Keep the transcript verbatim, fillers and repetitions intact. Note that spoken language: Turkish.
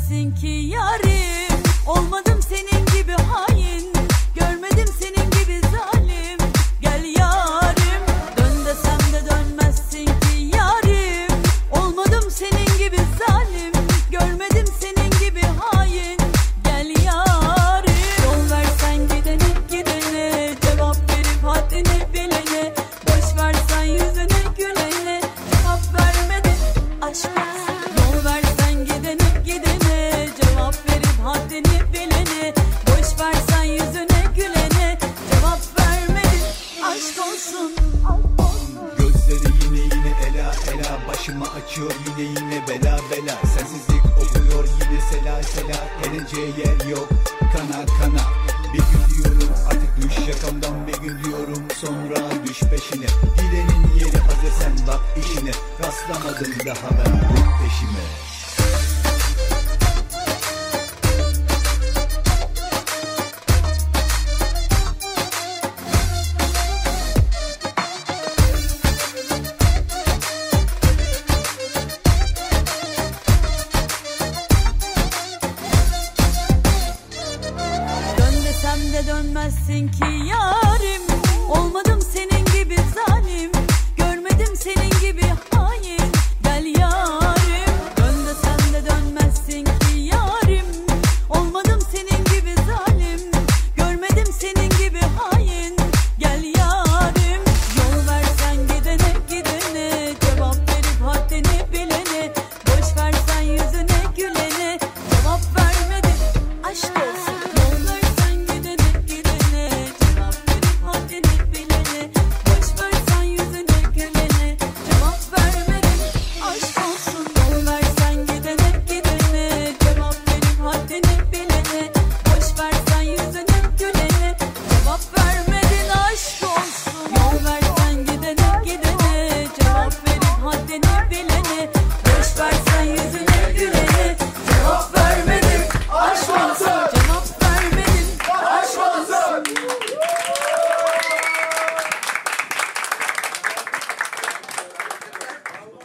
dönmezsin ki yarim. Olmadım senin gibi hain, görmedim senin gibi zalim. Gel yarim, dön desem de dönmezsin ki yarim. Olmadım senin gibi zalim, görmedim senin gibi hain. Gel yarim, yol versen gidene gidene, cevap verip haddini bilene. Boş versen yüzüne gülene, cevap vermedin aşka. Yol versen gidene gidene, cevap verip haddini bilene. Boş versen yüzüne gülene, cevap vermedin aşk olsun. Gözleri yine yine ela ela, başıma açıyor yine yine bela bela. Sensizlik okuyor yine sela sela, eğlenceye yer yok kana kana. Bir gün diyorum artık düş yakamdan, bir gün diyorum sonra düş peşine. Gidenin yeri hazır sen bak işine, rastlamadım daha ben bu peşime. Dön desem de dönmezsin ki yarim. Olmadı